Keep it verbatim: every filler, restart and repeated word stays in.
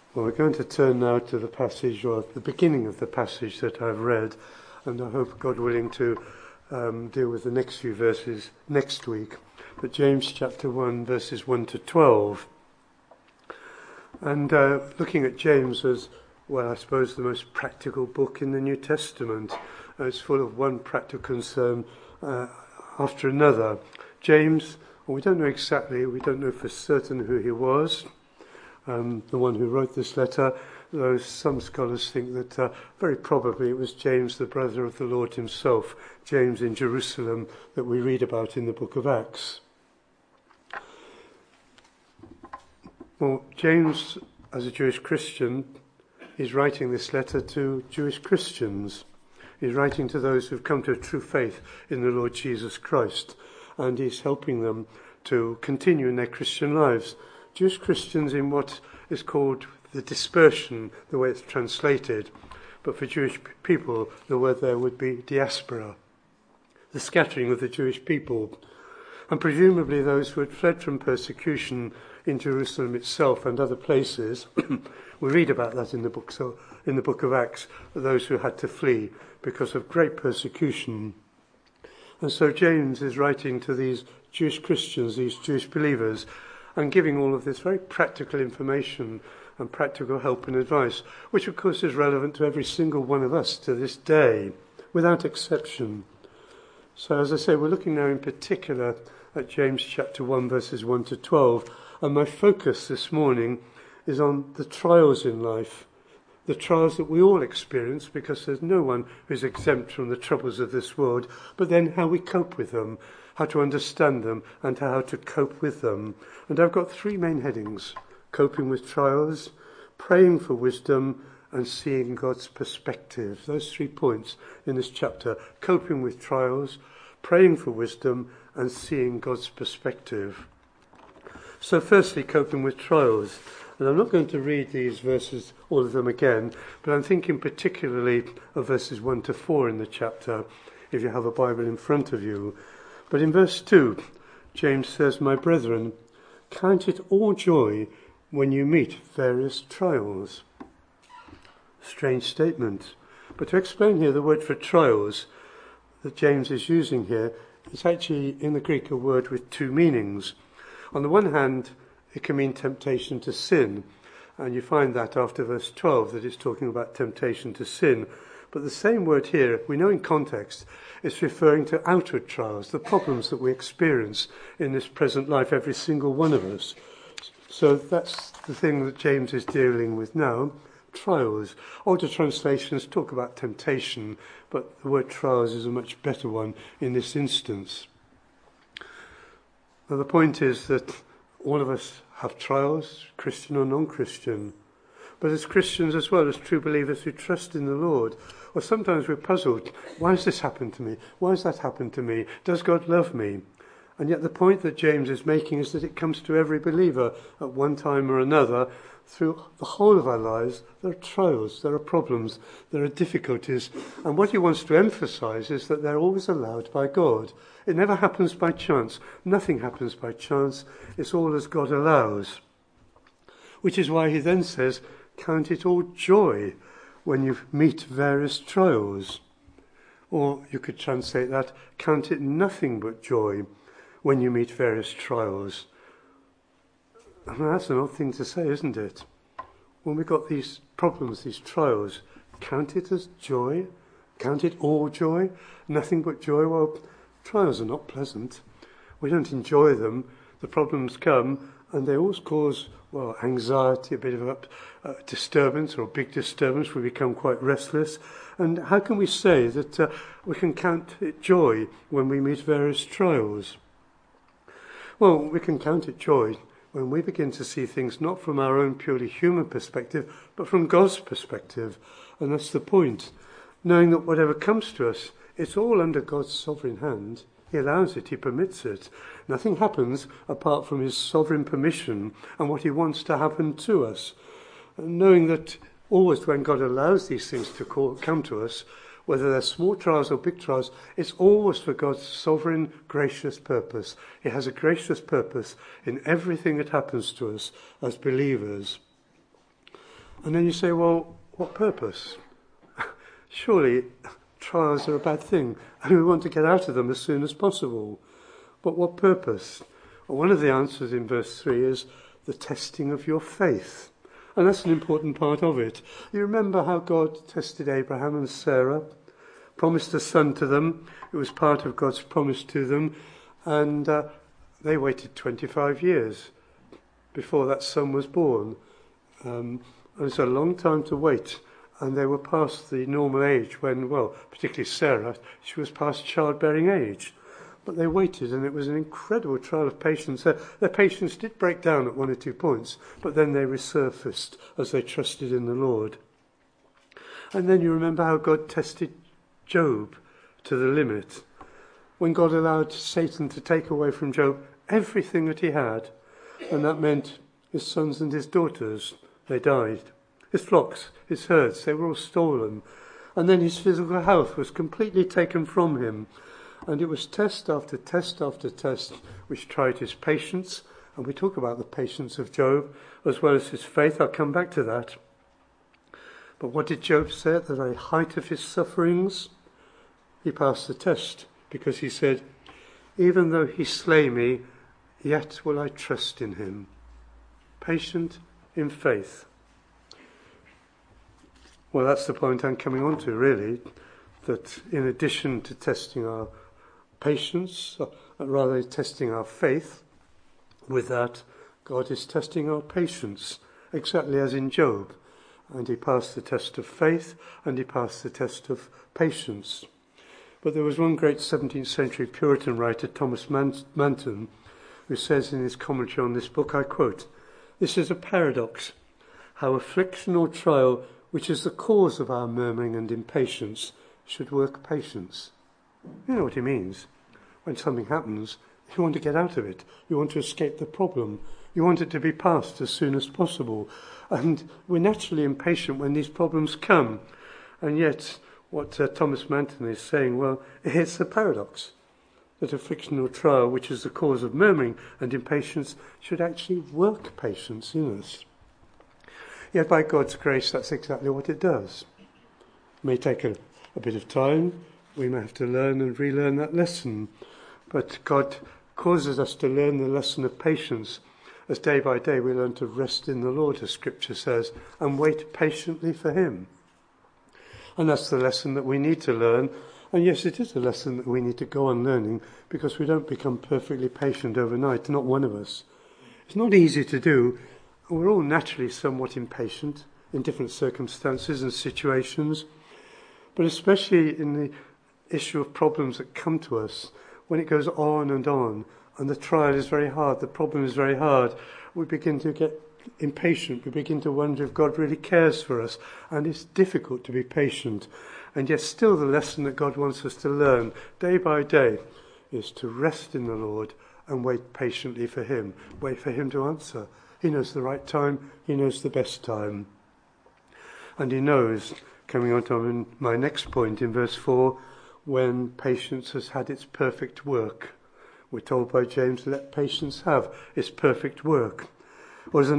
Well, we're going to turn now to the passage, or the beginning of the passage that I've read, and I hope, God willing, to um, deal with the next few verses next week. But James chapter one, verses one to twelve. And uh, looking at James as, well, I suppose the most practical book in the New Testament. Uh, it's full of one practical concern uh, after another. James, well, we don't know exactly, we don't know for certain who he was. Um, the one who wrote this letter, though some scholars think that uh, very probably it was James, the brother of the Lord himself, James in Jerusalem, that we read about in the book of Acts. Well, James, as a Jewish Christian, is writing this letter to Jewish Christians. He's writing to those who've come to a true faith in the Lord Jesus Christ, and he's helping them to continue in their Christian lives. Jewish Christians in what is called the dispersion, the way it's translated, but for Jewish people the word there would be diaspora, the scattering of the Jewish people, and presumably those who had fled from persecution in Jerusalem itself and other places. We read about that in the book, so in the book of Acts, those who had to flee because of great persecution. And so James is writing to these Jewish Christians, these Jewish believers, and giving all of this very practical information and practical help and advice, which of course is relevant to every single one of us to this day, without exception. So as I say, we're looking now in particular at James chapter one, verses one to twelve, and my focus this morning is on the trials in life, the trials that we all experience, because there's no one who's exempt from the troubles of this world, but then how we cope with them, how to understand them, and how to cope with them. And I've got three main headings: coping with trials, praying for wisdom, and seeing God's perspective. Those three points in this chapter: coping with trials, praying for wisdom, and seeing God's perspective. So firstly, coping with trials. And I'm not going to read these verses, all of them again, but I'm thinking particularly of verses one to four in the chapter, if you have a Bible in front of you. But in verse two, James says, "My brethren, count it all joy when you meet various trials." Strange statement. But to explain here the word for trials that James is using here, it's actually in the Greek a word with two meanings. On the one hand, it can mean temptation to sin, and you find that after verse twelve that it's talking about temptation to sin. But the same word here, we know in context, it's referring to outward trials, the problems that we experience in this present life, every single one of us. So that's the thing that James is dealing with now, trials. Older translations talk about temptation, but the word trials is a much better one in this instance. Now the point is that all of us have trials, Christian or non-Christian. But as Christians as well as true believers who trust in the Lord, or sometimes we're puzzled, why has this happened to me? Why has that happened to me? Does God love me? And yet the point that James is making is that it comes to every believer at one time or another. Through the whole of our lives, there are trials, there are problems, there are difficulties. And what he wants to emphasize is that they're always allowed by God. It never happens by chance. Nothing happens by chance. It's all as God allows. Which is why he then says, count it all joy when you meet various trials. Or you could translate that, count it nothing but joy when you meet various trials. I mean, that's an odd thing to say, isn't it? When we've got these problems, these trials, count it as joy? Count it all joy? Nothing but joy? Well, trials are not pleasant. We don't enjoy them. The problems come, and they always cause, well, anxiety, a bit of a uh, disturbance or a big disturbance. We become quite restless. And how can we say that uh, we can count it joy when we meet various trials? Well, we can count it joy when we begin to see things not from our own purely human perspective, but from God's perspective. And that's the point. Knowing that whatever comes to us, it's all under God's sovereign hand. He allows it, he permits it. Nothing happens apart from his sovereign permission and what he wants to happen to us. And knowing that always when God allows these things to call, come to us, whether they're small trials or big trials, it's always for God's sovereign, gracious purpose. He has a gracious purpose in everything that happens to us as believers. And then you say, well, what purpose? Surely trials are a bad thing, and we want to get out of them as soon as possible. But what purpose? Well, one of the answers in verse three is the testing of your faith. And that's an important part of it. You remember how God tested Abraham and Sarah, promised a son to them. It was part of God's promise to them. And uh, they waited twenty-five years before that son was born. Um, and it's a long time to wait. And they were past the normal age when, well, particularly Sarah, she was past childbearing age. But they waited, and it was an incredible trial of patience. Their, their patience did break down at one or two points, but then they resurfaced as they trusted in the Lord. And then you remember how God tested Job to the limit. When God allowed Satan to take away from Job everything that he had, and that meant his sons and his daughters, they died. His flocks, his herds, they were all stolen. And then his physical health was completely taken from him. And it was test after test after test which tried his patience. And we talk about the patience of Job as well as his faith. I'll come back to that. But what did Job say at the very height of his sufferings? He passed the test because he said, even though he slay me, yet will I trust in him. Patient in faith. Well, that's the point I'm coming on to, really, that in addition to testing our patience, or rather testing our faith, with that, God is testing our patience, exactly as in Job. And he passed the test of faith, and he passed the test of patience. But there was one great seventeenth century Puritan writer, Thomas Manton, who says in his commentary on this book, I quote, "This is a paradox, how affliction or trial, which is the cause of our murmuring and impatience, should work patience." You know what he means. When something happens, you want to get out of it. You want to escape the problem. You want it to be past as soon as possible. And we're naturally impatient when these problems come. And yet, what uh, Thomas Manton is saying, well, it's a paradox. That affliction or trial, which is the cause of murmuring and impatience, should actually work patience in us. Yet by God's grace, that's exactly what it does. It may take a, a bit of time. We may have to learn and relearn that lesson. But God causes us to learn the lesson of patience as day by day we learn to rest in the Lord, as Scripture says, and wait patiently for him. And that's the lesson that we need to learn. And yes, it is a lesson that we need to go on learning, because we don't become perfectly patient overnight, not one of us. It's not easy to do. We're all naturally somewhat impatient in different circumstances and situations, but especially in the issue of problems that come to us, when it goes on and on, and the trial is very hard, the problem is very hard, we begin to get impatient, we begin to wonder if God really cares for us, and it's difficult to be patient. And yet still the lesson that God wants us to learn day by day is to rest in the Lord and wait patiently for him, wait for him to answer. He knows the right time. He knows the best time. And he knows, coming on to my next point in verse four, when patience has had its perfect work. We're told by James, let patience have its perfect work. Or as